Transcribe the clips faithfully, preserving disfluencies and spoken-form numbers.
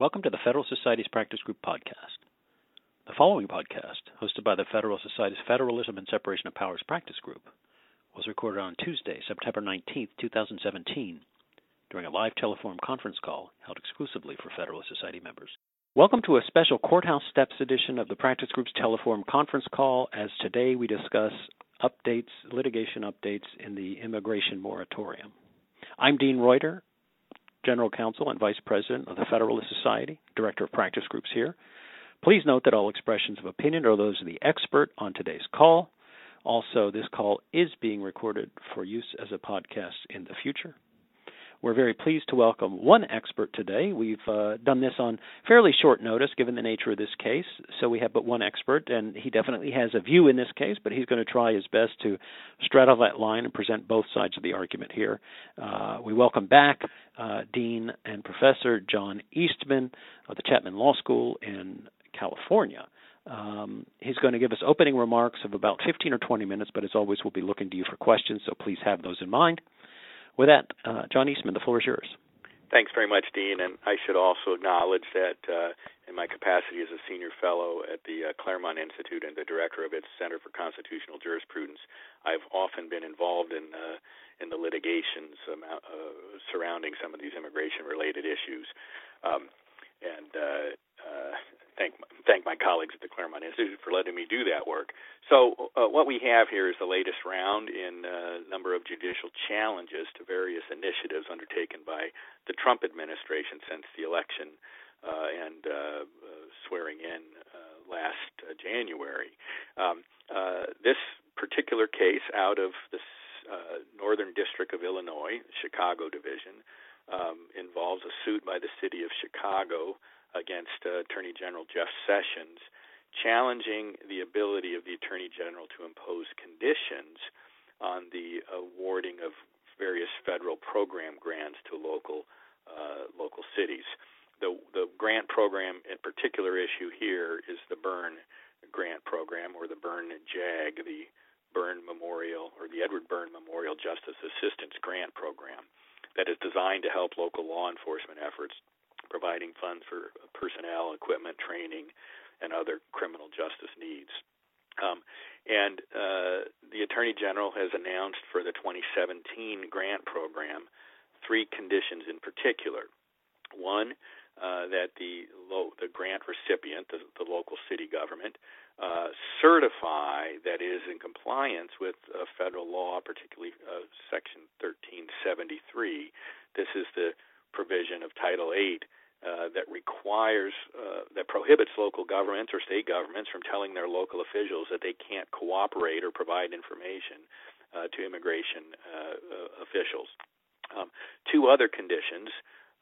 Welcome to the Federal Society's Practice Group podcast. The following podcast, hosted by the Federal Society's Federalism and Separation of Powers Practice Group, was recorded on Tuesday, September nineteenth, twenty seventeen, during a live telephone conference call held exclusively for Federalist Society members. Welcome to a special Courthouse Steps edition of the Practice Group's Teleforum conference call, as today we discuss updates, litigation updates in the immigration moratorium. I'm Dean Reuter, General Counsel and Vice President of the Federalist Society, Director of Practice Groups here. Please note that all expressions of opinion are those of the expert on today's call. Also, this call is being recorded for use as a podcast in the future. We're very pleased to welcome one expert today. We've uh, done this on fairly short notice given the nature of this case, so we have but one expert, and he definitely has a view in this case, but he's going to try his best to straddle that line and present both sides of the argument here. Uh, we welcome back uh, Dean and Professor John Eastman of the Chapman Law School in California. Um, he's going to give us opening remarks of about fifteen or twenty minutes, but as always, we'll be looking to you for questions, so please have those in mind. With that, uh, John Eastman, the floor is yours. Thanks very much, Dean, and I should also acknowledge that uh, in my capacity as a senior fellow at the uh, Claremont Institute and the director of its Center for Constitutional Jurisprudence, I've often been involved in uh, in the litigations um, uh, surrounding some of these immigration-related issues, um, and uh, uh, thank thank my colleagues at the Claremont Institute for letting me do that work. So uh, what we have here is the latest round in a number of judicial challenges to various initiatives undertaken by the Trump administration since the election uh, and uh, uh, swearing in uh, last uh, January. Um, uh, this particular case out of the uh, Northern District of Illinois, Chicago Division, um, involves a suit by the city of Chicago against uh, Attorney General Jeff Sessions, challenging the ability of the Attorney General to impose conditions on the awarding of various federal program grants to local uh, local cities. The the grant program in particular issue here is the Byrne Grant Program, or the Byrne JAG, the Byrne Memorial, or the Edward Byrne Memorial Justice Assistance Grant Program, that is designed to help local law enforcement efforts, providing funds for personnel, equipment, training, and other criminal justice needs. Um, and uh, the Attorney General has announced for the twenty seventeen grant program three conditions in particular. One, uh, that the lo- the grant recipient, the, the local city government, uh, certify that it is in compliance with uh, federal law, particularly uh, Section thirteen seventy-three. This is the provision of Title eight Uh, that requires, uh, that prohibits local governments or state governments from telling their local officials that they can't cooperate or provide information uh, to immigration uh, uh, officials. Um, two other conditions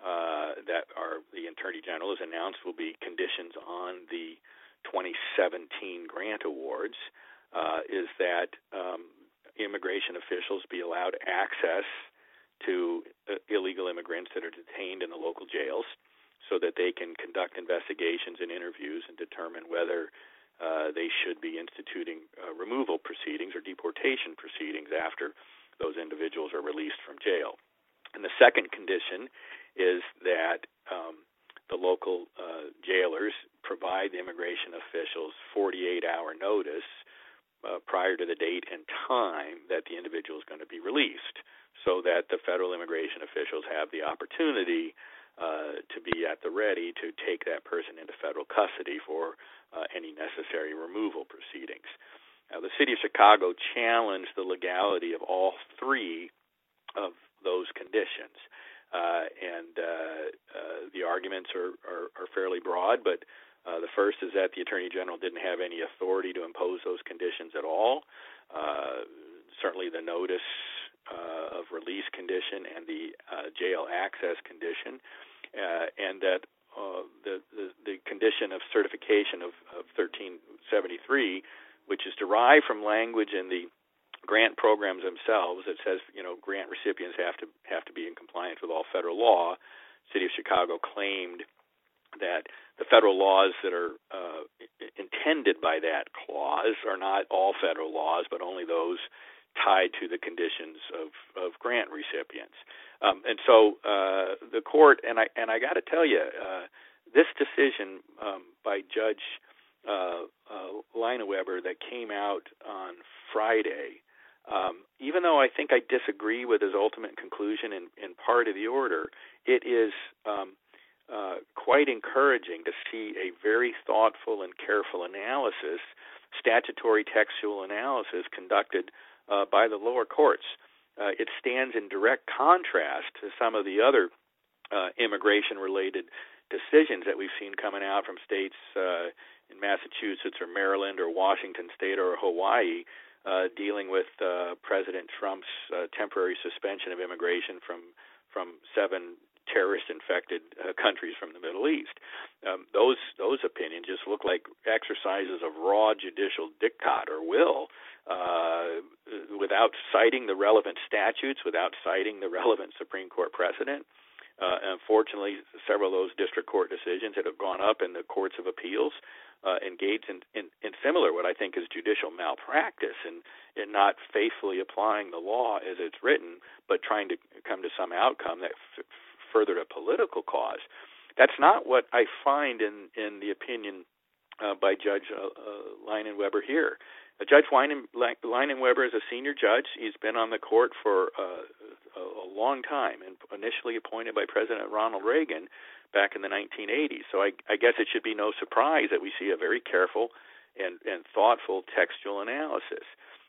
uh, that are the Attorney General has announced will be conditions on the twenty seventeen grant awards, uh, is that um, immigration officials be allowed access to uh, illegal immigrants that are detained in the local jails, so that they can conduct investigations and interviews and determine whether uh, they should be instituting uh, removal proceedings or deportation proceedings after those individuals are released from jail. And the second condition is that um, the local uh, jailers provide the immigration officials forty-eight hour notice uh, prior to the date and time that the individual is going to be released, so that the federal immigration officials have the opportunity Uh, to be at the ready to take that person into federal custody for uh, any necessary removal proceedings. Now, the city of Chicago challenged the legality of all three of those conditions, uh, and uh, uh, the arguments are, are, are fairly broad, but uh, the first is that the Attorney General didn't have any authority to impose those conditions at all. Uh, certainly the notice uh, of release condition and the uh, jail access condition, Uh, and that uh, the, the the condition of certification of, of thirteen seventy-three, which is derived from language in the grant programs themselves that says, you know, grant recipients have to have to be in compliance with all federal law. City of Chicago claimed that the federal laws that are uh, intended by that clause are not all federal laws, but only those tied to the conditions of, of grant recipients. Um, and so uh, the court, and I and I got to tell you, uh, this decision um, by Judge uh, uh, Leineweber that came out on Friday, um, even though I think I disagree with his ultimate conclusion in, in part of the order, it is um, uh, quite encouraging to see a very thoughtful and careful analysis, statutory textual analysis conducted uh, by the lower courts. Uh, it stands in direct contrast to some of the other uh, immigration-related decisions that we've seen coming out from states uh, in Massachusetts or Maryland or Washington State or Hawaii uh, dealing with uh, President Trump's uh, temporary suspension of immigration from from seven terrorist-infected uh, countries from the Middle East. Um, those those opinions just look like exercises of raw judicial diktat or will, uh, without citing the relevant statutes, without citing the relevant Supreme Court precedent. Uh, unfortunately, several of those district court decisions that have gone up in the courts of appeals uh, engaged in, in, in similar, what I think is judicial malpractice, and in, in not faithfully applying the law as it's written, but trying to come to some outcome that f- furthered a political cause. That's not what I find in, in the opinion uh, by Judge uh, uh, Leineweber here. Uh, Judge Leineweber is a senior judge. He's been on the court for uh, a long time, and initially appointed by President Ronald Reagan back in the nineteen eighties. So I, I guess it should be no surprise that we see a very careful and, and thoughtful textual analysis.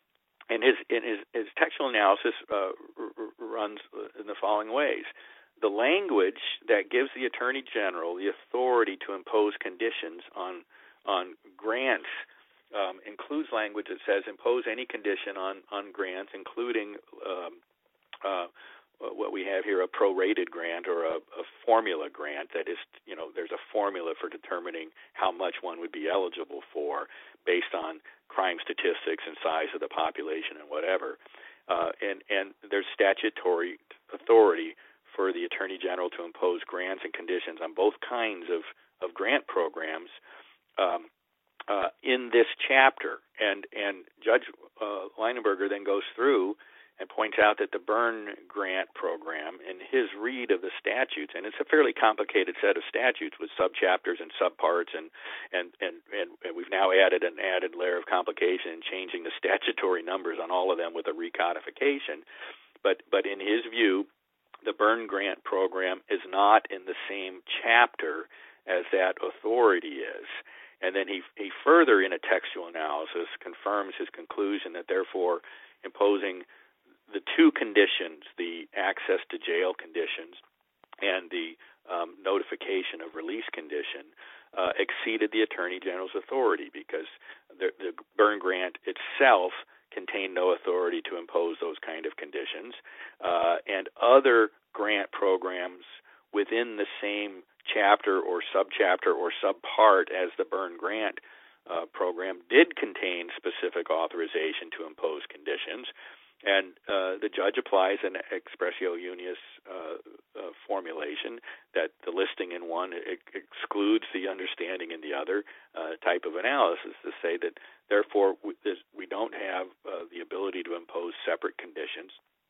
And his, in his, his textual analysis uh, r- runs in the following ways. The language that gives the Attorney General the authority to impose conditions on on grants um, includes language that says impose any condition on, on grants, including um, uh, what we have here, a prorated grant or a, a formula grant. That is, you know, there's a formula for determining how much one would be eligible for based on crime statistics and size of the population and whatever. Uh, and, and there's statutory authority for the Attorney General to impose grants and conditions on both kinds of, of grant programs um, uh, in this chapter. And, and Judge uh, Leineberger then goes through and points out that the Byrne Grant Program, in his read of the statutes, and it's a fairly complicated set of statutes with subchapters and subparts, and and, and, and we've now added an added layer of complication in changing the statutory numbers on all of them with a recodification. But but in his view, the Byrne Grant Program is not in the same chapter as that authority is. And then he he further, in a textual analysis, confirms his conclusion that therefore imposing the two conditions, the access to jail conditions and the um, notification of release condition, uh, exceeded the Attorney General's authority, because the, the Byrne Grant itself contained no authority to impose those kind of conditions, uh, and other grant programs within the same chapter or subchapter or subpart as the Byrne Grant uh, program did contain specific authorization to impose conditions. And uh, the judge applies an expressio unius uh, uh, formulation that the listing in one ex- excludes the understanding in the other uh, type of analysis, to say that therefore we, this, we don't have uh, the ability to impose separate conditions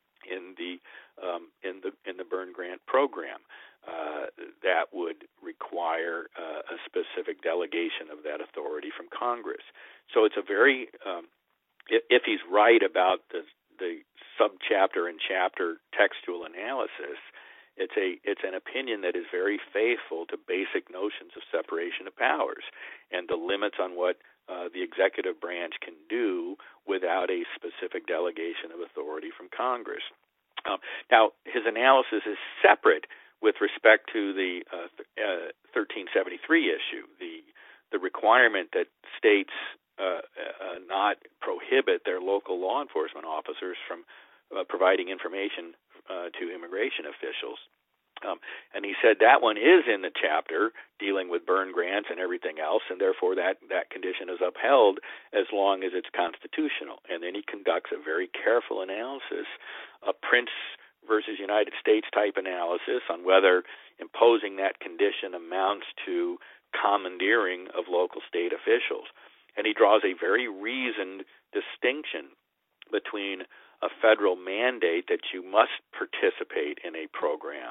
in the um, in the in the Byrne Grant Program. Uh, that would require uh, a specific delegation of that authority from Congress. So it's a very um, if, if he's right about the the subchapter and chapter textual analysis, it's a it's an opinion that is very faithful to basic notions of separation of powers and the limits on what uh, the executive branch can do without a specific delegation of authority from Congress. Um, now, his analysis is separate with respect to the uh, uh, thirteen seventy-three issue, the the requirement that states Uh, uh, not prohibit their local law enforcement officers from uh, providing information uh, to immigration officials. Um, and he said that one is in the chapter dealing with Byrne grants and everything else, and therefore that, that condition is upheld as long as it's constitutional. And then he conducts a very careful analysis, a Prince versus United States type analysis on whether imposing that condition amounts to commandeering of local state officials. And he draws a very reasoned distinction between a federal mandate that you must participate in a program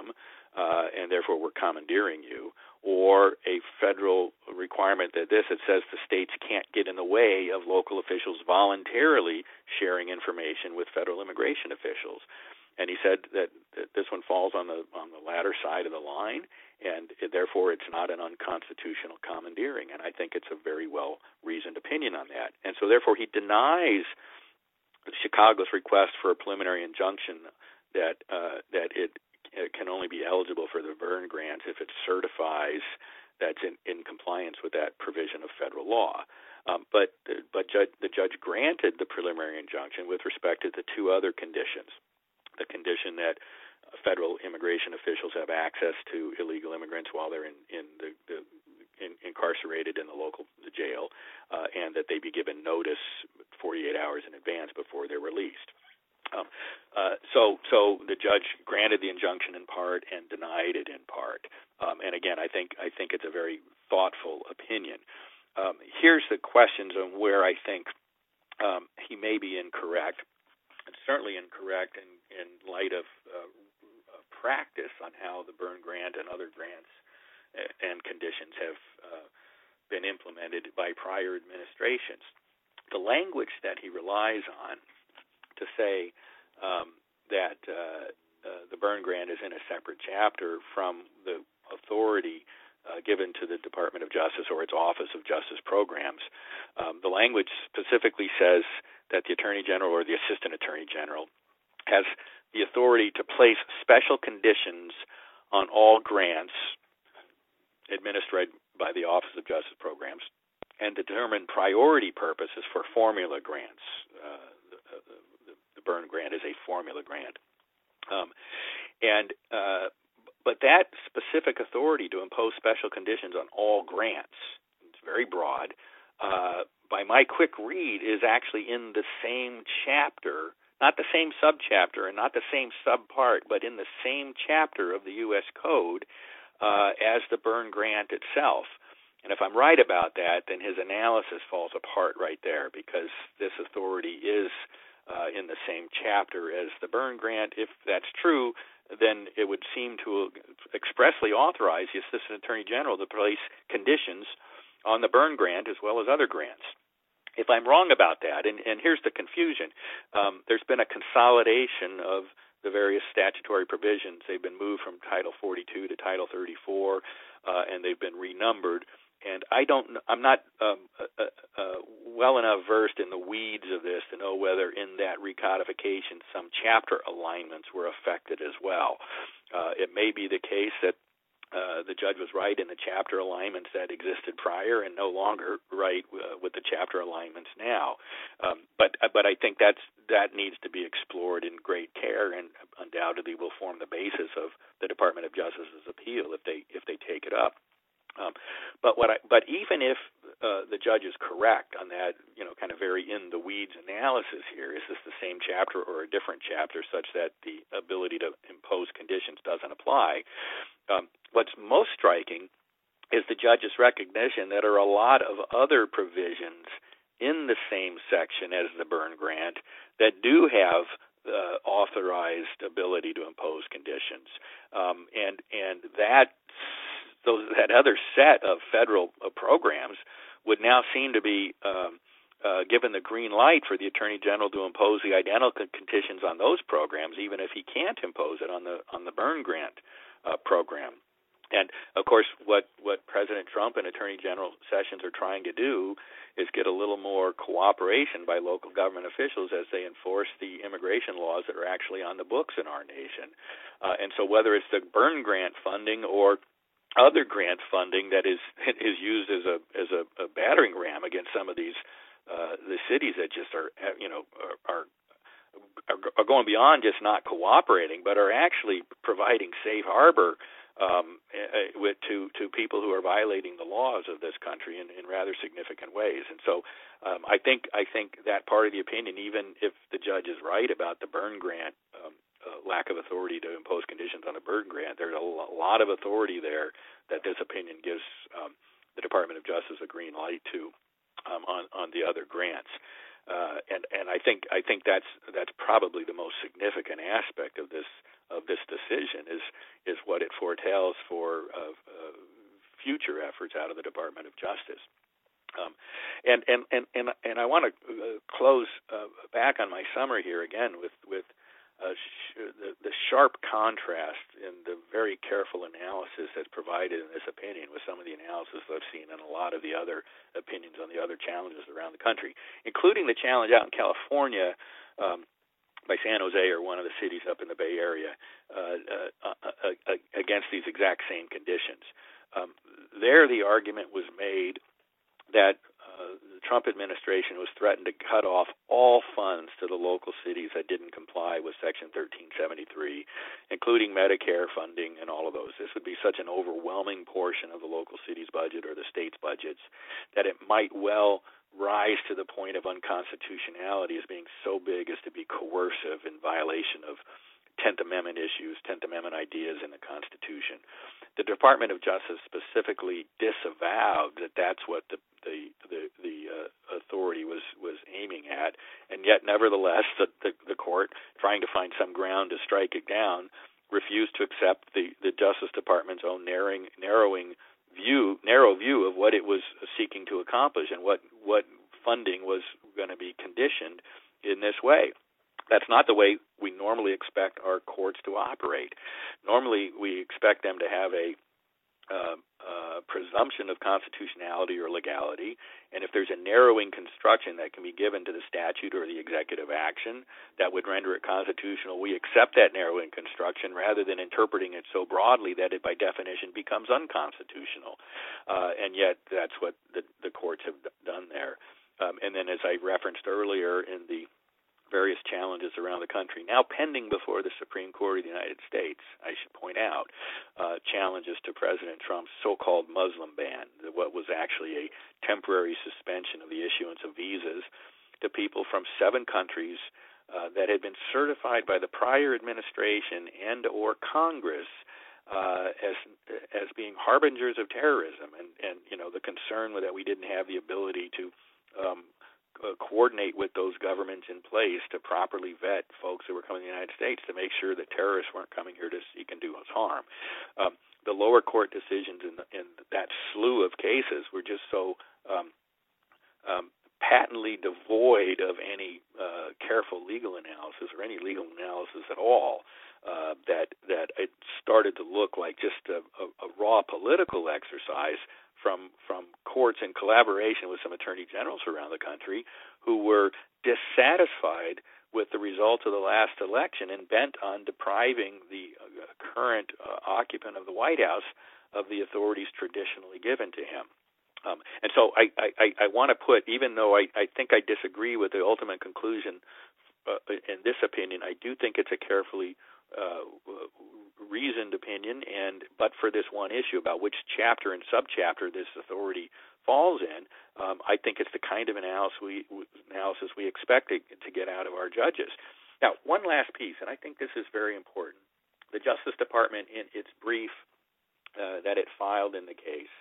uh, and therefore we're commandeering you, or a federal requirement that this it says the states can't get in the way of local officials voluntarily sharing information with federal immigration officials. And he said that, that this one falls on the on the latter side of the line, and it, therefore it's not an unconstitutional commandeering. And I think it's a very well-reasoned opinion on that. And so therefore he denies Chicago's request for a preliminary injunction that uh, that it, it can only be eligible for the Byrne grant if it certifies that's in, in compliance with that provision of federal law. Um, but but judge, the judge granted the preliminary injunction with respect to the two other conditions. The condition that federal immigration officials have access to illegal immigrants while they're in, in the, the in, incarcerated in the local the jail, uh, and that they be given notice forty-eight hours in advance before they're released. Um, uh, so, so the judge granted the injunction in part and denied it in part. Um, and again, I think I think it's a very thoughtful opinion. Um, here's the questions on where I think um, he may be incorrect. It's certainly incorrect in, in light of uh, uh, practice on how the Byrne grant and other grants and conditions have uh, been implemented by prior administrations. The language that he relies on to say um, that uh, uh, the Byrne grant is in a separate chapter from the authority uh, given to the Department of Justice or its Office of Justice Programs. Um, the language specifically says that the Attorney General or the Assistant Attorney General has the authority to place special conditions on all grants administered by the Office of Justice Programs and determine priority purposes for formula grants. Uh, the, the, the Byrne grant is a formula grant. Um, and uh, but that specific authority to impose special conditions on all grants, it's very broad, uh, by my quick read, is actually in the same chapter, not the same subchapter and not the same subpart, but in the same chapter of the U S Code uh, as the Byrne grant itself. And if I'm right about that, then his analysis falls apart right there, because this authority is uh, in the same chapter as the Byrne grant. If that's true, then it would seem to expressly authorize the Assistant Attorney General to place conditions on the Byrne grant as well as other grants. If I'm wrong about that, and, and here's the confusion, um, there's been a consolidation of the various statutory provisions. They've been moved from Title forty-two to Title thirty-four, uh, and they've been renumbered. And I don't, I'm not um, uh, uh, well enough versed in the weeds of this to know whether in that recodification some chapter alignments were affected as well. Uh, it may be the case that Uh, the judge was right in the chapter alignments that existed prior and no longer right uh, with the chapter alignments now. Um, but but I think that's that needs to be explored in great care, and undoubtedly will form the basis of the Department of Justice's appeal if they if they take it up. Um, but what I, but even if uh, the judge is correct on that, you know, kind of very in the weeds analysis here, is this the same chapter or a different chapter, such that the ability to impose conditions doesn't apply? Um, what's most striking is the judge's recognition that there are a lot of other provisions in the same section as the Byrne grant that do have uh, authorized ability to impose conditions, um, and and that. Those, that other set of federal uh, programs would now seem to be um, uh, given the green light for the Attorney General to impose the identical conditions on those programs, even if he can't impose it on the on the Byrne grant uh, program. And of course, what, what President Trump and Attorney General Sessions are trying to do is get a little more cooperation by local government officials as they enforce the immigration laws that are actually on the books in our nation. Uh, and so, whether it's the Byrne grant funding or other grant funding that is is used as a as a, a battering ram against some of these uh, the cities that just are you know are, are are going beyond just not cooperating, but are actually providing safe harbor um, with to to people who are violating the laws of this country in, in rather significant ways. And so um, I think I think that part of the opinion, even if the judge is right about the Byrne grant. Um, Uh, lack of authority to impose conditions on the Byrne grant, there's a lot of authority there that this opinion gives um, the Department of Justice a green light to um, on on the other grants, uh, and and I think I think that's that's probably the most significant aspect of this of this decision is is what it foretells for uh, uh, future efforts out of the Department of Justice. Um, and, and, and, and, and I want to uh, close uh, back on my summary here again with, with uh, sh- the, the sharp contrast in the very careful analysis that's provided in this opinion with some of the analysis I've seen in a lot of the other opinions on the other challenges around the country, including the challenge out in California um, by San Jose, or one of the cities up in the Bay Area, uh, uh, uh, uh, against these exact same conditions. Um, there the argument was made that uh, the Trump administration was threatened to cut off all funds to the local cities that didn't comply with Section thirteen seventy-three, including Medicare funding and all of those. This would be such an overwhelming portion of the local city's budget or the state's budgets that it might well rise to the point of unconstitutionality as being so big as to be coercive in violation of Tenth Amendment issues, Tenth Amendment ideas in the Constitution. The Department of Justice specifically disavowed that that's what the the the, the uh, authority was, was aiming at, and yet nevertheless the, the the court, trying to find some ground to strike it down, refused to accept the, the Justice Department's own narrowing narrowing view narrow view of what it was seeking to accomplish and what what funding was going to be conditioned in this way. That's not the way we normally expect our courts to operate. Normally, we expect them to have a uh, uh, presumption of constitutionality or legality, and if there's a narrowing construction that can be given to the statute or the executive action that would render it constitutional, we accept that narrowing construction rather than interpreting it so broadly that it by definition becomes unconstitutional. Uh, and yet that's what the, the courts have d- done there. Um, and then, as I referenced earlier in the various challenges around the country, now pending before the Supreme Court of the United States, I should point out, uh, challenges to President Trump's so-called Muslim ban, what was actually a temporary suspension of the issuance of visas to people from seven countries uh, that had been certified by the prior administration and or Congress uh, as as being harbingers of terrorism, and, and you know the concern that we didn't have the ability to um, Uh, coordinate with those governments in place to properly vet folks who were coming to the United States to make sure that terrorists weren't coming here to seek and do us harm. Um, the lower court decisions in, the, in that slew of cases were just so um, um, patently devoid of any uh, careful legal analysis or any legal analysis at all uh, that that it started to look like just a, a, a raw political exercise from from courts in collaboration with some attorney generals around the country who were dissatisfied with the results of the last election and bent on depriving the uh, current uh, occupant of the White House of the authorities traditionally given to him. Um, and so I, I, I want to put, even though I, I think I disagree with the ultimate conclusion uh, in this opinion, I do think it's a carefully uh, reasoned opinion, and but for this one issue about which chapter and subchapter this authority falls in, um, I think it's the kind of analysis we, analysis we expect to, to get out of our judges. Now, one last piece, and I think this is very important. The Justice Department, in its brief uh, that it filed in the case,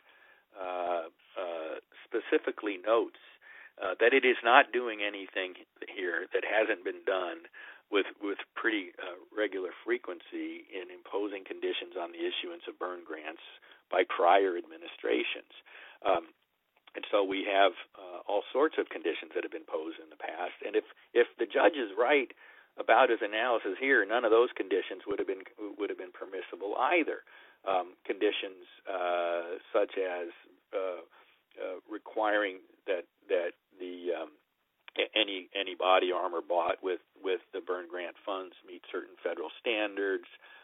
uh, uh, specifically notes uh, that it is not doing anything here that hasn't been done with with pretty uh, regular frequency in imposing conditions on the issuance of burn grants by prior administrations. Um, and so we have uh, all sorts of conditions that have been posed in the past. And if, if the judge is right about his analysis here, none of those conditions would have been would have been permissible either. Um, conditions uh, such as uh, uh, requiring that that the um, Any any body armor bought with, with the burn grant funds meet certain federal standards,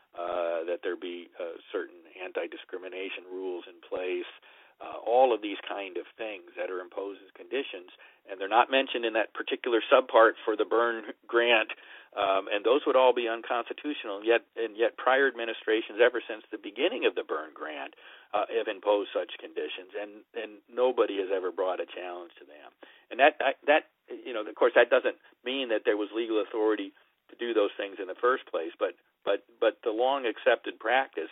uh, that there be uh, certain anti-discrimination rules in place, uh, all of these kind of things that are imposed as conditions, and they're not mentioned in that particular subpart for the burn grant, um, and those would all be unconstitutional. Yet, and yet, prior administrations, ever since the beginning of the burn grant, uh, have imposed such conditions, and, and nobody has ever brought a challenge to them. And that that you know, of course, that doesn't mean that there was legal authority to do those things in the first place, but but but the long accepted practice,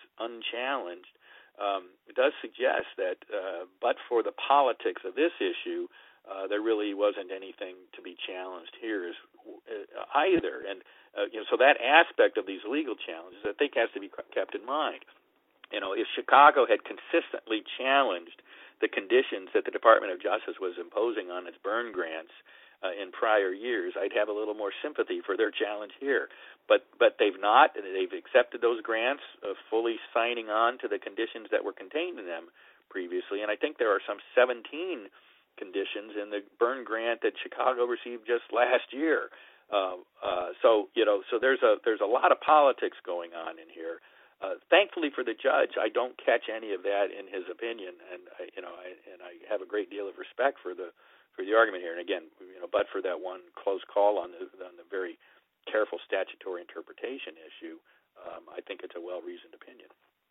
unchallenged, um, does suggest that, uh, but for the politics of this issue, uh, there really wasn't anything to be challenged here as, uh, either. And uh, you know, so that aspect of these legal challenges, I think, has to be kept in mind. You know, if Chicago had consistently challenged the conditions that the Department of Justice was imposing on its burn grants uh, in prior years, I'd have a little more sympathy for their challenge here. But but they've not. They've accepted those grants, uh, fully signing on to the conditions that were contained in them previously. And I think there are some seventeen conditions in the burn grant that Chicago received just last year. Uh, uh, so you know, so there's a there's a lot of politics going on in here. Uh, thankfully for the judge, I don't catch any of that in his opinion, and I, you know, I, and I have a great deal of respect for the for the argument here. And again, you know, but for that one close call on the on the very careful statutory interpretation issue, um, I think it's a well-reasoned opinion.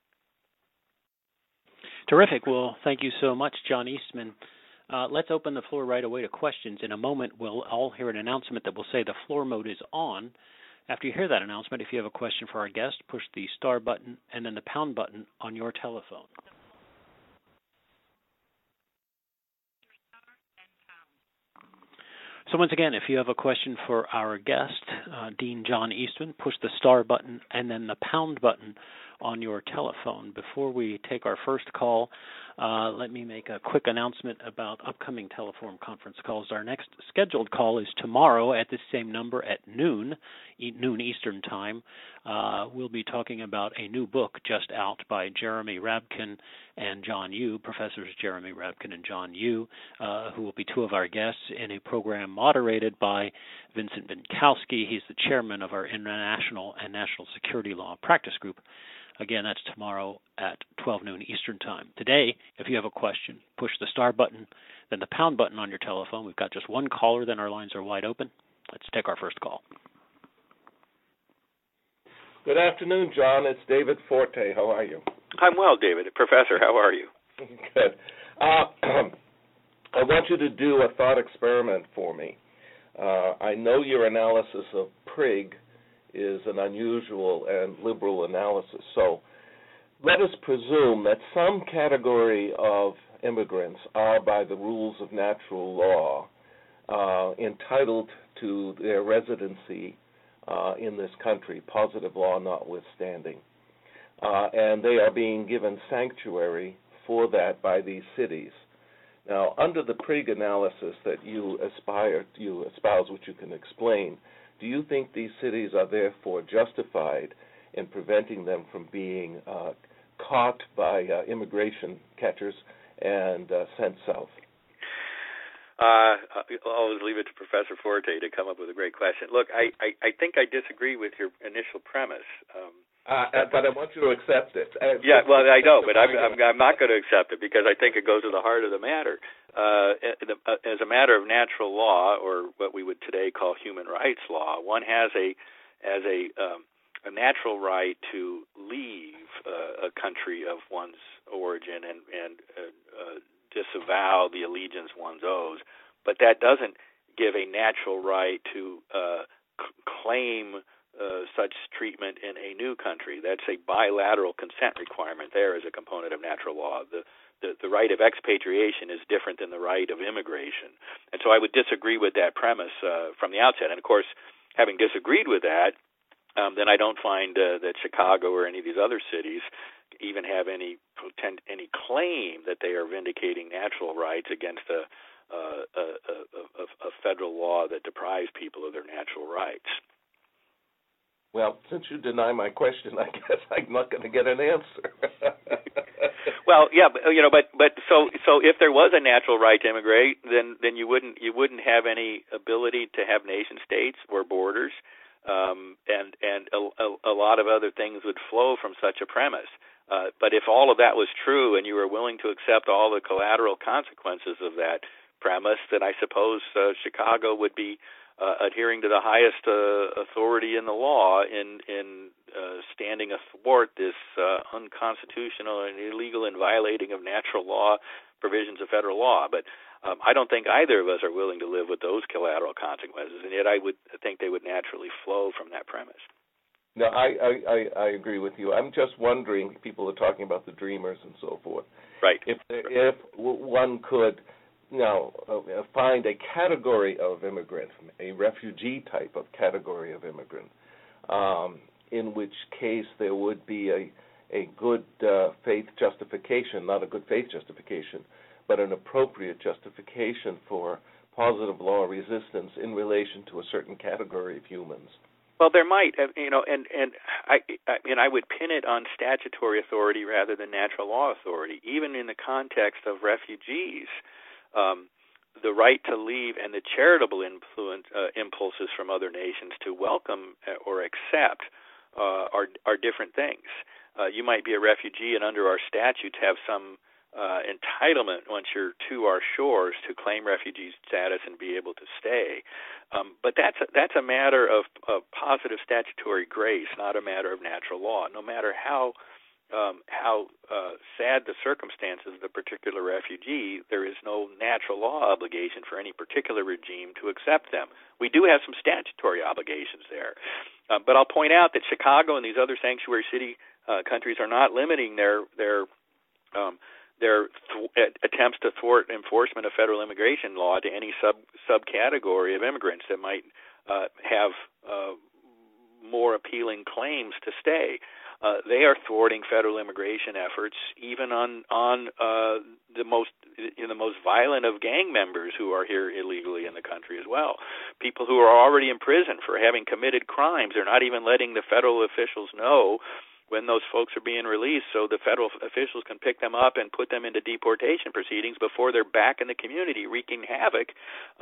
Terrific. Well, thank you so much, John Eastman. Uh, let's open the floor right away to questions. In a moment, we'll all hear an announcement that will say the floor mode is on. After you hear that announcement, if you have a question for our guest, push the star button and then the pound button on your telephone. So once again, if you have a question for our guest, uh, Dean John Eastman, push the star button and then the pound button on your telephone. Before we take our first call, uh, let me make a quick announcement about upcoming Teleforum conference calls. Our next scheduled call is tomorrow at this same number at noon, e- noon Eastern Time. Uh, we'll be talking about a new book just out by Jeremy Rabkin and John Yoo, Professors Jeremy Rabkin and John Yoo, uh, who will be two of our guests in a program moderated by Vincent Vinkowski. He's the chairman of our International and National Security Law Practice Group. Again, that's tomorrow at twelve noon Eastern Time. Today, if you have a question, push the star button, then the pound button on your telephone. We've got just one caller, then our lines are wide open. Let's take our first call. Good afternoon, John. It's David Forte. How are you? I'm well, David. Professor, how are you? Good. Uh, I want you to do a thought experiment for me. Uh, I know your analysis of Prigg is an unusual and liberal analysis. So let us presume that some category of immigrants are, by the rules of natural law, uh, entitled to their residency uh, in this country, positive law notwithstanding. Uh, and they are being given sanctuary for that by these cities. Now, under the Prigg analysis that you aspire, you espouse, which you can explain, do you think these cities are therefore justified in preventing them from being uh, caught by uh, immigration catchers and uh, sent south? Uh, I'll always leave it to Professor Forte to come up with a great question. Look, I, I, I think I disagree with your initial premise. Um, uh, but I want you to accept it. Uh, yeah, well, I know, but I'm, I'm, I'm not going to accept it because I think it goes to the heart of the matter. Uh, as a matter of natural law, or what we would today call human rights law, one has a as a um, a natural right to leave uh, a country of one's origin and and uh, uh, disavow the allegiance one owes, but that doesn't give a natural right to uh, c- claim uh, such treatment in a new country. That's a bilateral consent requirement there as a component of natural law. The The, the right of expatriation is different than the right of immigration. And so I would disagree with that premise uh, from the outset. And, of course, having disagreed with that, um, then I don't find uh, that Chicago or any of these other cities even have any pretend, any claim that they are vindicating natural rights against a, uh, a, a, a, a federal law that deprives people of their natural rights. Well, since you deny my question, I guess I'm not going to get an answer. Well, yeah, but, you know, but but so so if there was a natural right to immigrate, then then you wouldn't you wouldn't have any ability to have nation states or borders, um, and and a, a, a lot of other things would flow from such a premise. Uh, but if all of that was true, and you were willing to accept all the collateral consequences of that premise, then I suppose uh, Chicago would be Uh, adhering to the highest uh, authority in the law in in uh, standing athwart this uh, unconstitutional and illegal and violating of natural law provisions of federal law. But um, I don't think either of us are willing to live with those collateral consequences, and yet I would think they would naturally flow from that premise. No, I, I, I agree with you. I'm just wondering, people are talking about the dreamers and so forth. Right. If if one could now uh, find a category of immigrant, a refugee type of category of immigrant, um, in which case there would be a a good uh, faith justification, not a good faith justification, but an appropriate justification for positive law resistance in relation to a certain category of humans. Well, there might, you know, and and I, I mean, I would pin it on statutory authority rather than natural law authority, even in the context of refugees. Um, the right to leave and the charitable influence, uh, impulses from other nations to welcome or accept uh, are are different things. Uh, you might be a refugee and under our statutes have some uh, entitlement once you're to our shores to claim refugee status and be able to stay. Um, but that's a, that's a matter of, of positive statutory grace, not a matter of natural law. No matter how um, how uh, sad the circumstances of the particular refugee, there is no natural law obligation for any particular regime to accept them. We do have some statutory obligations there. Uh, but I'll point out that Chicago and these other sanctuary city uh, countries are not limiting their their um, their th- attempts to thwart enforcement of federal immigration law to any sub subcategory of immigrants that might uh, have uh, more appealing claims to stay. Uh, they are thwarting federal immigration efforts, even on on uh, the most in the most violent of gang members who are here illegally in the country as well. People who are already in prison for having committed crimes. They're not even letting the federal officials know when those folks are being released, so the federal officials can pick them up and put them into deportation proceedings before they're back in the community, wreaking havoc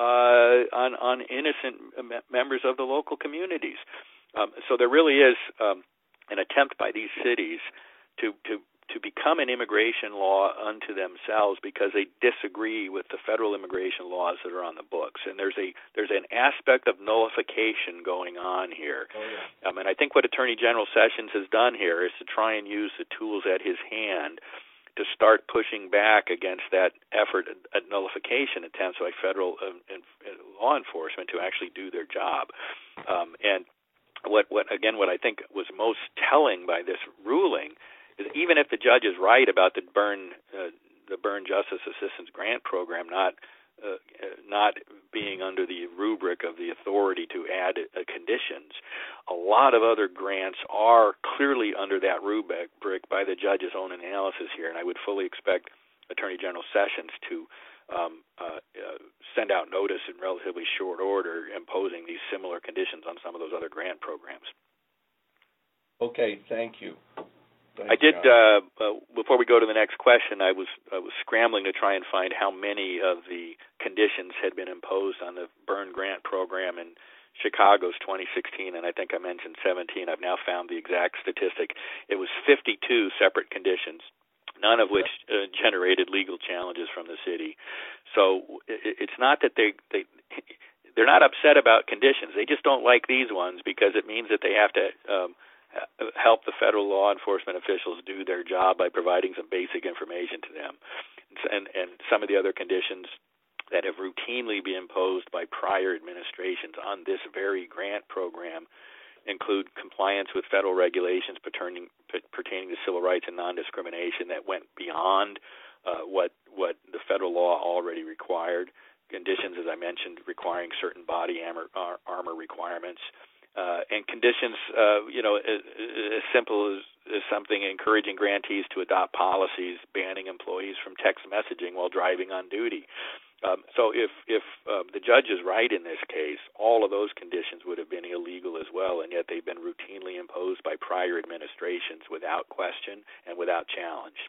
uh, on on innocent members of the local communities. Um, so there really is Um, an attempt by these cities to, to to become an immigration law unto themselves because they disagree with the federal immigration laws that are on the books. And there's a there's an aspect of nullification going on here. Oh, yeah. Um, and I think what Attorney General Sessions has done here is to try and use the tools at his hand to start pushing back against that effort at nullification attempts by federal uh, law enforcement to actually do their job. Um, and What, what again, what I think was most telling by this ruling is even if the judge is right about the Byrne, uh, the Byrne Justice Assistance Grant Program not uh, not being under the rubric of the authority to add uh, conditions, a lot of other grants are clearly under that rubric by the judge's own analysis here, and I would fully expect Attorney General Sessions to Um, uh, uh, send out notice in relatively short order imposing these similar conditions on some of those other grant programs. Okay, thank you. Thank I did, you. uh, uh, before we go to the next question, I was I was scrambling to try and find how many of the conditions had been imposed on the Byrne Grant Program in Chicago's twenty sixteen, and I think I mentioned seventeen. I've now found the exact statistic. It was fifty-two separate conditions, none of which uh, generated legal challenges from the city. So it, it's not that they, they, they're not upset about conditions. They just don't like these ones because it means that they have to um, help the federal law enforcement officials do their job by providing some basic information to them. And, and some of the other conditions that have routinely been imposed by prior administrations on this very grant program include compliance with federal regulations pertaining, pertaining to civil rights and non-discrimination that went beyond uh, what what the federal law already required. Conditions, as I mentioned, requiring certain body armor, armor requirements, uh, and conditions, uh, you know, as, as simple as, as something encouraging grantees to adopt policies banning employees from text messaging while driving on duty. Um, so if if um, the judge is right in this case, all of those conditions would have been illegal as well, and yet they've been routinely imposed by prior administrations without question and without challenge.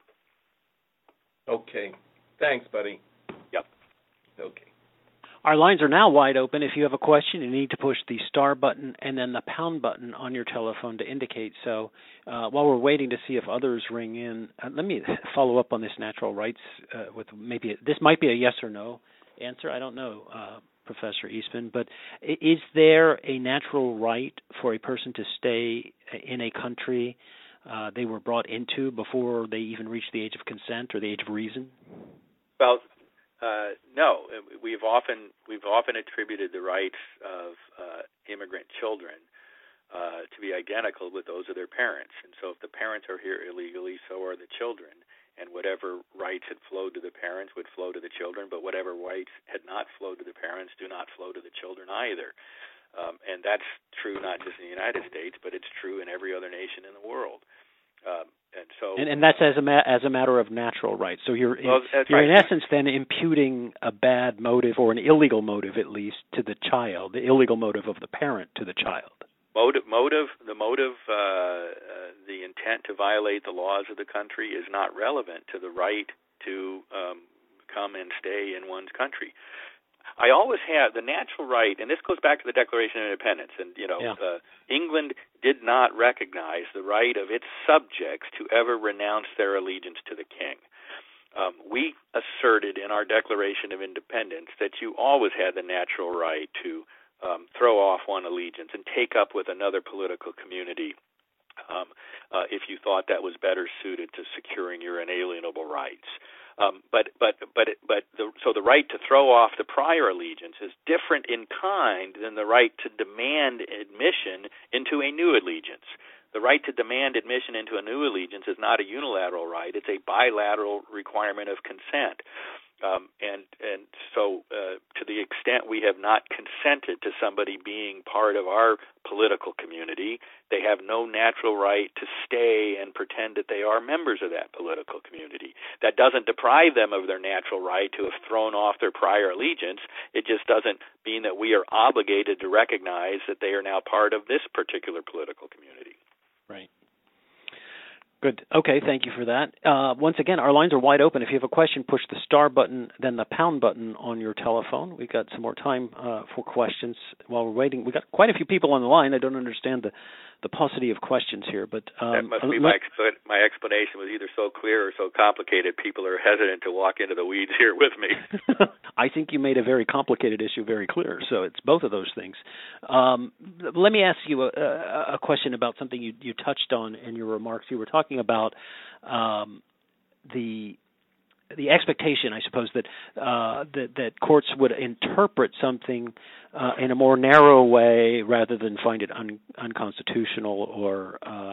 Okay. Thanks, buddy. Yep. Okay. Our lines are now wide open. If you have a question, you need to push the star button and then the pound button on your telephone to indicate so. Uh, while we're waiting to see if others ring in, uh, let me follow up on this natural rights uh, with maybe, a, this might be a yes or no answer. I don't know, uh, Professor Eastman, but is there a natural right for a person to stay in a country uh, they were brought into before they even reached the age of consent or the age of reason? Well, Uh, no, we've often we've often attributed the rights of uh, immigrant children uh, to be identical with those of their parents, and so if the parents are here illegally, so are the children. and whatever rights had flowed to the parents would flow to the children, but whatever rights had not flowed to the parents do not flow to the children either. Um, and that's true not just in the United States, but it's true in every other nation in the world. Um, and so, and, and that's as a ma- as a matter of natural right. So you're in, well, you're right. in essence then imputing a bad motive or an illegal motive at least to the child, the illegal motive of the parent to the child. Motive, motive, the motive, uh, uh, the intent to violate the laws of the country is not relevant to the right to um, come and stay in one's country. I always have the natural right, and this goes back to the Declaration of Independence, and, you know, yeah. uh, England did not recognize the right of its subjects to ever renounce their allegiance to the king. Um, we asserted in our Declaration of Independence that you always had the natural right to um, throw off one allegiance and take up with another political community um, uh, if you thought that was better suited to securing your inalienable rights. Um, but but but but the, so the right to throw off the prior allegiance is different in kind than the right to demand admission into a new allegiance. The right to demand admission into a new allegiance is not a unilateral right; it's a bilateral requirement of consent. Um, and and so, uh, to the extent we have not consented to somebody being part of our political community, they have no natural right to stay and pretend that they are members of that political community. That doesn't deprive them of their natural right to have thrown off their prior allegiance. It just doesn't mean that we are obligated to recognize that they are now part of this particular political community. Right. Good. Okay, thank you for that. Uh, once again, our lines are wide open. If you have a question, push the star button, then the pound button on your telephone. We've got some more time uh, for questions while we're waiting. We've got quite a few people on the line. I don't understand the, the paucity of questions here. But um, that must be my, expl- my explanation was either so clear or so complicated, people are hesitant to walk into the weeds here with me. I think you made a very complicated issue very clear, so it's both of those things. Um, let me ask you a, a question about something you, you touched on in your remarks. You were talking about um, the the expectation, I suppose, that uh, that, that courts would interpret something uh, in a more narrow way rather than find it un, unconstitutional or uh,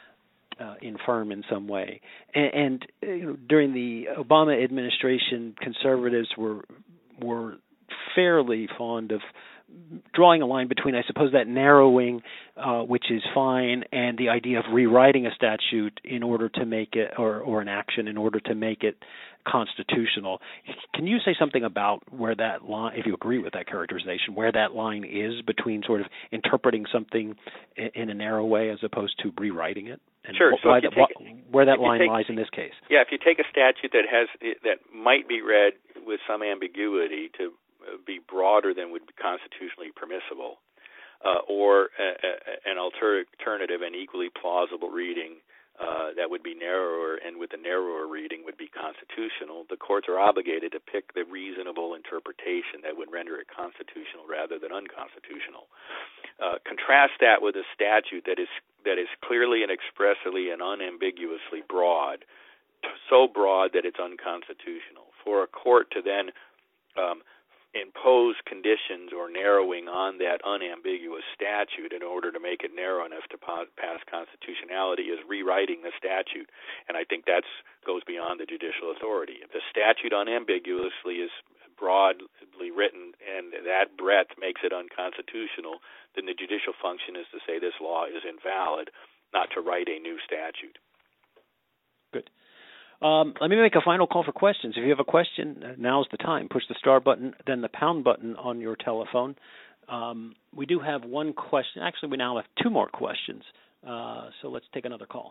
uh, infirm in some way. And, and you know, during the Obama administration, conservatives were were fairly fond of drawing a line between, I suppose, that narrowing, uh, which is fine, and the idea of rewriting a statute in order to make it, or, or an action in order to make it constitutional. Can you say something about where that line, if you agree with that characterization, where that line is between sort of interpreting something in, in a narrow way as opposed to rewriting it? And sure. Wh- so why that, that, take, where that line take, lies in this case? Yeah, if you take a statute that has that might be read with some ambiguity to be broader than would be constitutionally permissible, uh, or a, a, an alternative and equally plausible reading uh, that would be narrower and with a narrower reading would be constitutional, the courts are obligated to pick the reasonable interpretation that would render it constitutional rather than unconstitutional. Uh, contrast that with a statute that is that is clearly and expressly and unambiguously broad, so broad that it's unconstitutional. For a court to then um, impose conditions or narrowing on that unambiguous statute in order to make it narrow enough to pass constitutionality is rewriting the statute, and I think that goes beyond the judicial authority. If the statute unambiguously is broadly written and that breadth makes it unconstitutional, then the judicial function is to say this law is invalid, not to write a new statute. Good. Um, let me make a final call for questions. If you have a question, now's the time. Push the star button, then the pound button on your telephone. Um, we do have one question. Actually, we now have two more questions. Uh, so let's take another call.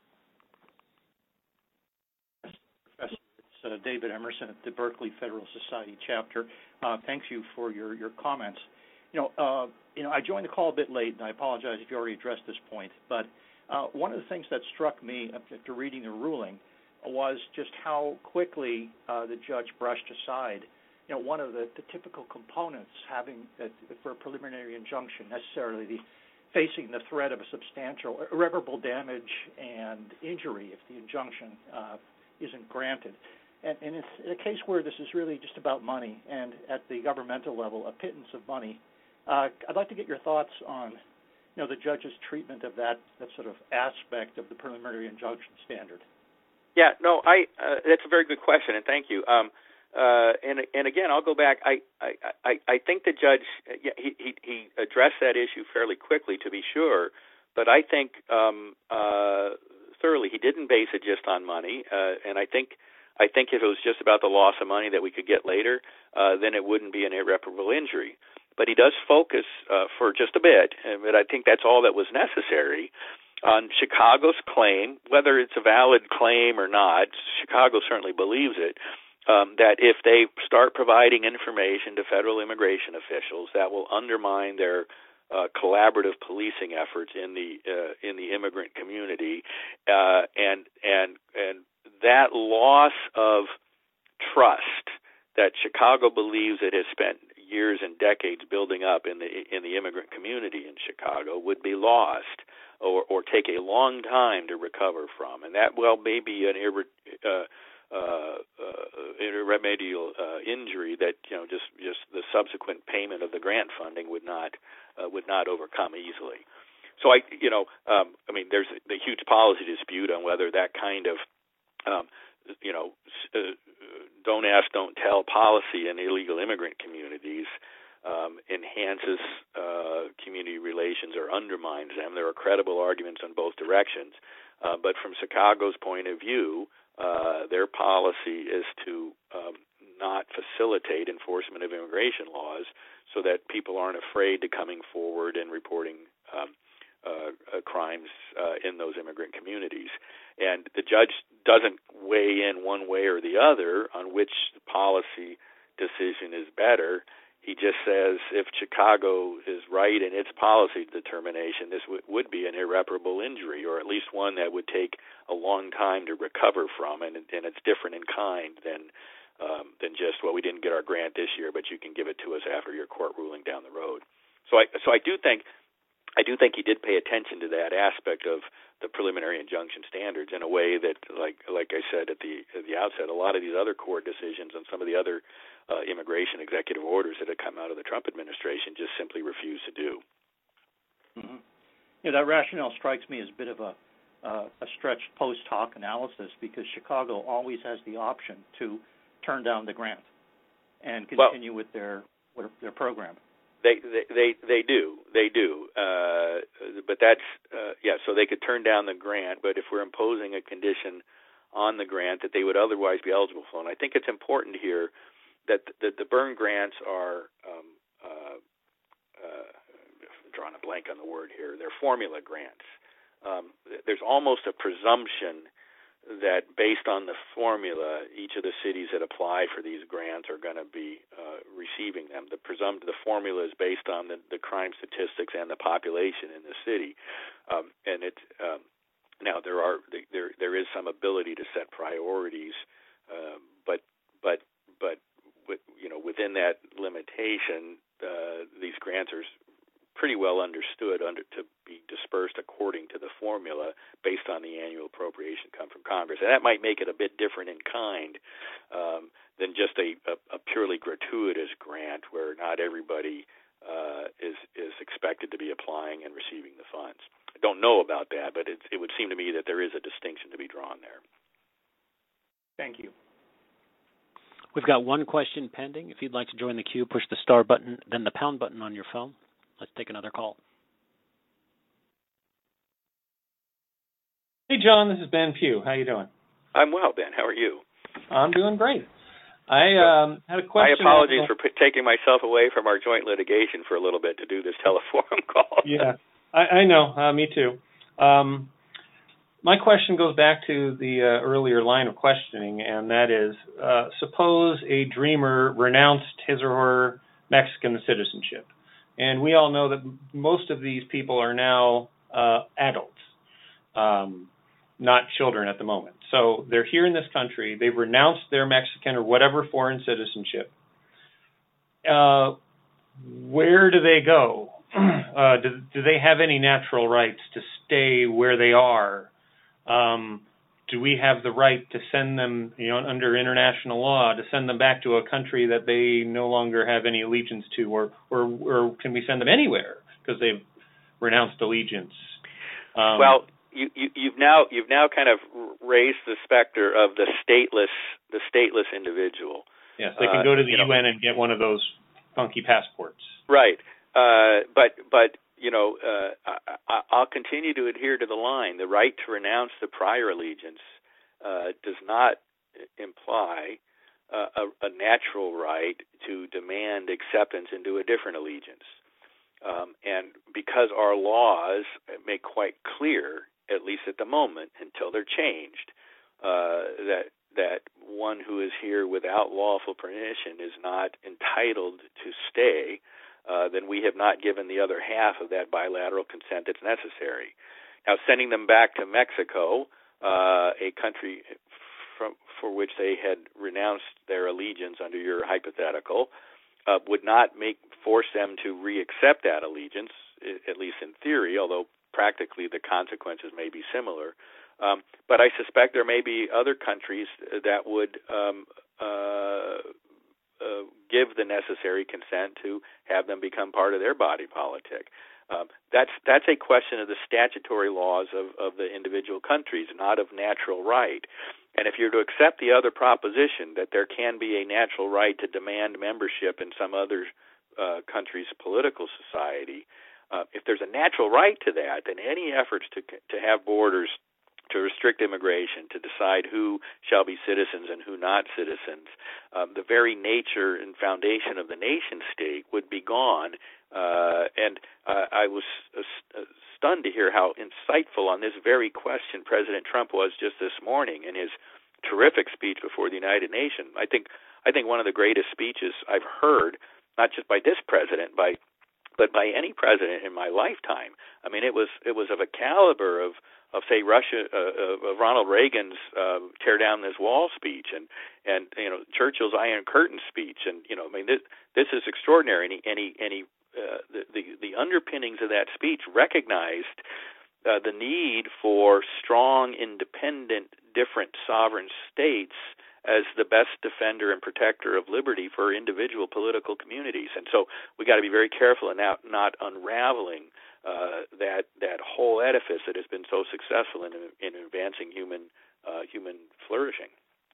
Professor, it's uh, David Emerson at the Berkeley Federal Society chapter. Uh, thank you for your, your comments. You know, uh, you know, I joined the call a bit late, and I apologize if you already addressed this point. But uh, one of the things that struck me after reading the ruling was just how quickly uh, the judge brushed aside, you know, one of the, the typical components having uh, for a preliminary injunction, necessarily the facing the threat of a substantial irreparable damage and injury if the injunction uh, isn't granted. And, and it's a case where this is really just about money, and at the governmental level, a pittance of money. Uh, I'd like to get your thoughts on, you know, the judge's treatment of that that sort of aspect of the preliminary injunction standard. Yeah, no, I. Uh, that's a very good question, and thank you. Um, uh, and and again, I'll go back. I I, I, I think the judge yeah, he, he he addressed that issue fairly quickly, to be sure. But I think um, uh, thoroughly he didn't base it just on money, uh, and I think I think if it was just about the loss of money that we could get later, uh, then it wouldn't be an irreparable injury. But he does focus uh, for just a bit, but I think that's all that was necessary on Chicago's claim, whether it's a valid claim or not. Chicago certainly believes it, um, that if they start providing information to federal immigration officials, that will undermine their uh, collaborative policing efforts in the uh, in the immigrant community, uh, and and and that loss of trust that Chicago believes it has spent years and decades building up in the in the immigrant community in Chicago would be lost, or, or take a long time to recover from, and that well may be an irre, uh, uh, uh, irremediable uh, injury that you know just, just the subsequent payment of the grant funding would not uh, would not overcome easily. So I you know um, I mean there's the huge policy dispute on whether that kind of um, you know uh, don't ask, don't tell policy in illegal immigrant communities Um, enhances uh, community relations or undermines them. There are credible arguments on both directions. Uh, but from Chicago's point of view, uh, their policy is to um, not facilitate enforcement of immigration laws so that people aren't afraid to coming forward and reporting um, uh, uh, crimes uh, in those immigrant communities. And the judge doesn't weigh in one way or the other on which policy decision is better. He just says if Chicago is right in its policy determination, this w- would be an irreparable injury, or at least one that would take a long time to recover from, and, and it's different in kind than um, than just, well, we didn't get our grant this year, but you can give it to us after your court ruling down the road. So I so I do think I do think he did pay attention to that aspect of the preliminary injunction standards in a way that, like like I said at the at the outset, a lot of these other court decisions and some of the other Uh, immigration executive orders that had come out of the Trump administration just simply refused to do. Mm-hmm. Yeah, that rationale strikes me as a bit of a uh, a stretched post hoc analysis, because Chicago always has the option to turn down the grant and continue well, with their with their program. They they they, they do they do, uh, but that's uh, yeah. So they could turn down the grant, but if we're imposing a condition on the grant that they would otherwise be eligible for, and I think it's important here that the, the Byrne grants are, um, uh, uh, drawing a blank on the word here, they're formula grants. Um, there's almost a presumption that based on the formula, each of the cities that apply for these grants are going to be uh, receiving them. The presumpt the formula is based on the, the crime statistics and the population in the city, um, and it um, now there are there there is some ability to set priorities, uh, but but but you know, within that limitation, uh, these grants are pretty well understood under to be dispersed according to the formula based on the annual appropriation come from Congress. And that might make it a bit different in kind um, than just a, a, a purely gratuitous grant where not everybody uh, is is expected to be applying and receiving the funds. I don't know about that, but it, it would seem to me that there is a distinction to be drawn there. Thank you. We've got one question pending. If you'd like to join the queue, push the star button, then the pound button on your phone. Let's take another call. Hey, John, this is Ben Pugh. How you doing? I'm well, Ben. How are you? I'm doing great. I um, had a question. My apologies for p- taking myself away from our joint litigation for a little bit to do this teleforum call. Yeah, I, I know. Uh, me too. Um, My question goes back to the uh, earlier line of questioning, and that is, uh, suppose a dreamer renounced his or her Mexican citizenship. And we all know that most of these people are now uh, adults, um, not children at the moment. So they're here in this country. They've renounced their Mexican or whatever foreign citizenship. Uh, where do they go? uh, do, do they have any natural rights to stay where they are? Um, do we have the right to send them, you know, under international law, to send them back to a country that they no longer have any allegiance to, or or, or can we send them anywhere because they've renounced allegiance? Um, well, you, you you've now you've now kind of raised the specter of the stateless the stateless individual. Yes, they can uh, go to the you know, U N and get one of those funky passports. Right, uh, but but you know, uh, I, I'll continue to adhere to the line: the right to renounce the prior allegiance uh, does not imply uh, a, a natural right to demand acceptance into a different allegiance. Um, and because our laws make quite clear, at least at the moment, until they're changed, uh, that that one who is here without lawful permission is not entitled to stay, uh, then we have not given the other half of that bilateral consent that's necessary. Now, sending them back to Mexico, uh, a country from, for which they had renounced their allegiance under your hypothetical, uh, would not make force them to re-accept that allegiance, at least in theory, although practically the consequences may be similar. Um, but I suspect there may be other countries that would um, uh, uh, give the necessary consent to have them become part of their body politic. Um, that's that's a question of the statutory laws of, of the individual countries, not of natural right. And if you're to accept the other proposition that there can be a natural right to demand membership in some other uh, country's political society, uh, if there's a natural right to that, then any efforts to to have borders, to restrict immigration, to decide who shall be citizens and who not citizens, um, the very nature and foundation of the nation state would be gone. Uh, and uh, I was uh, stunned to hear how insightful on this very question President Trump was just this morning in his terrific speech before the United Nations. I think I think one of the greatest speeches I've heard, not just by this president, by but by any president in my lifetime. I mean, it was it was of a caliber of of say Russia, uh, of Ronald Reagan's uh, "tear down this wall" speech, and and you know Churchill's Iron Curtain speech, and you know I mean this this is extraordinary. And he and he, and he uh, the, the the underpinnings of that speech recognized uh, the need for strong, independent, different sovereign states as the best defender and protector of liberty for individual political communities. And so we got to be very careful in not, not unraveling uh, that that whole edifice that has been so successful in in advancing human uh, human flourishing.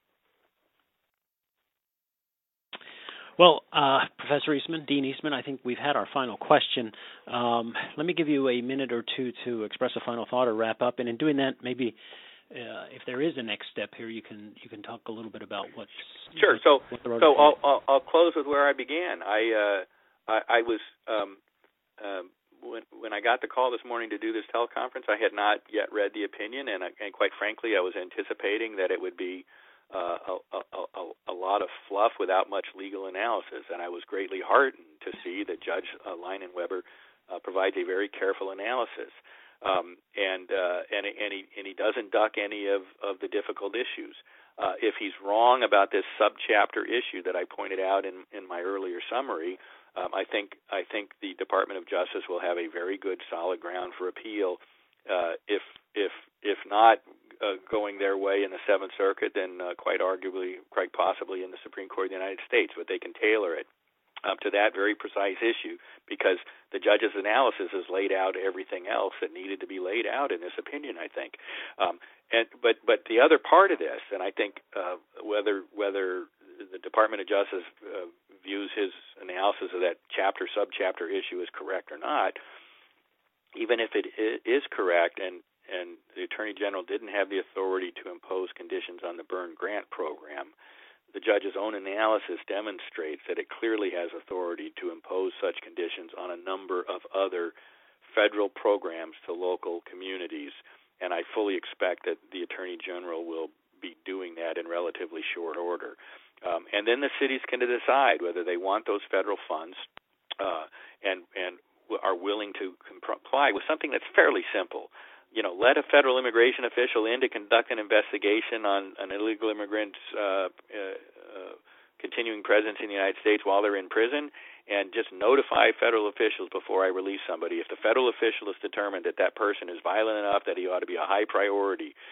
Well, uh, Professor Eastman, Dean Eastman, I think we've had our final question. Um, let me give you a minute or two to express a final thought or wrap up. And in doing that, maybe Uh, if there is a next step here, you can you can talk a little bit about what's sure. What, so what the road so I'll, I'll I'll close with where I began. I uh, I, I was um, um, when when I got the call this morning to do this teleconference, I had not yet read the opinion, and I, and quite frankly, I was anticipating that it would be uh, a, a, a, a lot of fluff without much legal analysis, and I was greatly heartened to see that Judge uh, Leinenweber uh, provides a very careful analysis. Um, and uh, and and he and he doesn't duck any of, of the difficult issues. Uh, if he's wrong about this subchapter issue that I pointed out in, in my earlier summary, um, I think I think the Department of Justice will have a very good solid ground for appeal. Uh, if if if not uh, going their way in the Seventh Circuit, then uh, quite arguably, quite possibly in the Supreme Court of the United States. But they can tailor it Um, to that very precise issue, because the judge's analysis has laid out everything else that needed to be laid out in this opinion, I think. Um, and but but the other part of this, and I think uh, whether whether the Department of Justice uh, views his analysis of that chapter subchapter issue as correct or not, even if it is correct, and and the Attorney General didn't have the authority to impose conditions on the Byrne Grant program, the judge's own analysis demonstrates that it clearly has authority to impose such conditions on a number of other federal programs to local communities, and I fully expect that the Attorney General will be doing that in relatively short order. Um, and then the cities can decide whether they want those federal funds uh, and and are willing to comply with something that's fairly simple. You know, let a federal immigration official in to conduct an investigation on an illegal immigrant's uh, uh, uh, continuing presence in the United States while they're in prison, and just notify federal officials before I release somebody. If the federal official is determined that that person is violent enough that he ought to be a high priority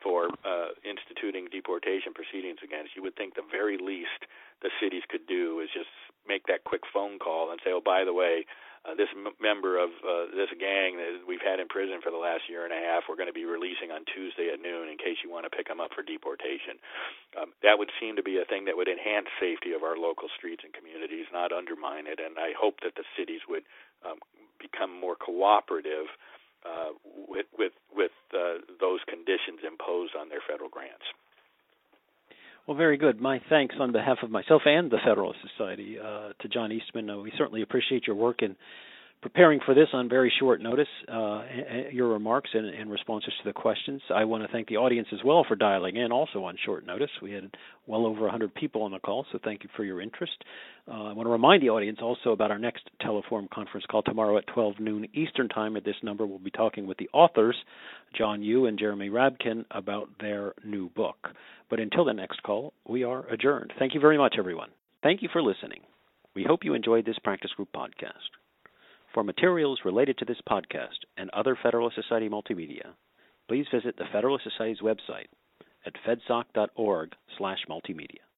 for uh, instituting deportation proceedings against, you would think the very least the cities could do is just make that quick phone call and say, oh, by the way, uh, this m- member of uh, this gang that we've had in prison for the last year and a half, we're going to be releasing on Tuesday at noon in case you want to pick them up for deportation. Um, that would seem to be a thing that would enhance safety of our local streets and communities, not undermine it, and I hope that the cities would um, become more cooperative uh, with with, with uh, those conditions imposed on their federal grants. Well, very good. My thanks on behalf of myself and the Federalist Society uh, to John Eastman. Uh, we certainly appreciate your work in preparing for this on very short notice, uh, your remarks and, and responses to the questions. I want to thank the audience as well for dialing in also on short notice. We had well over one hundred people on the call, so thank you for your interest. Uh, I want to remind the audience also about our next Teleforum conference call tomorrow at twelve noon Eastern Time. At this number, we'll be talking with the authors, John Yoo and Jeremy Rabkin, about their new book. But until the next call, we are adjourned. Thank you very much, everyone. Thank you for listening. We hope you enjoyed this Practice Group podcast. For materials related to this podcast and other Federalist Society multimedia, please visit the Federalist Society's website at fedsoc dot org slash multimedia.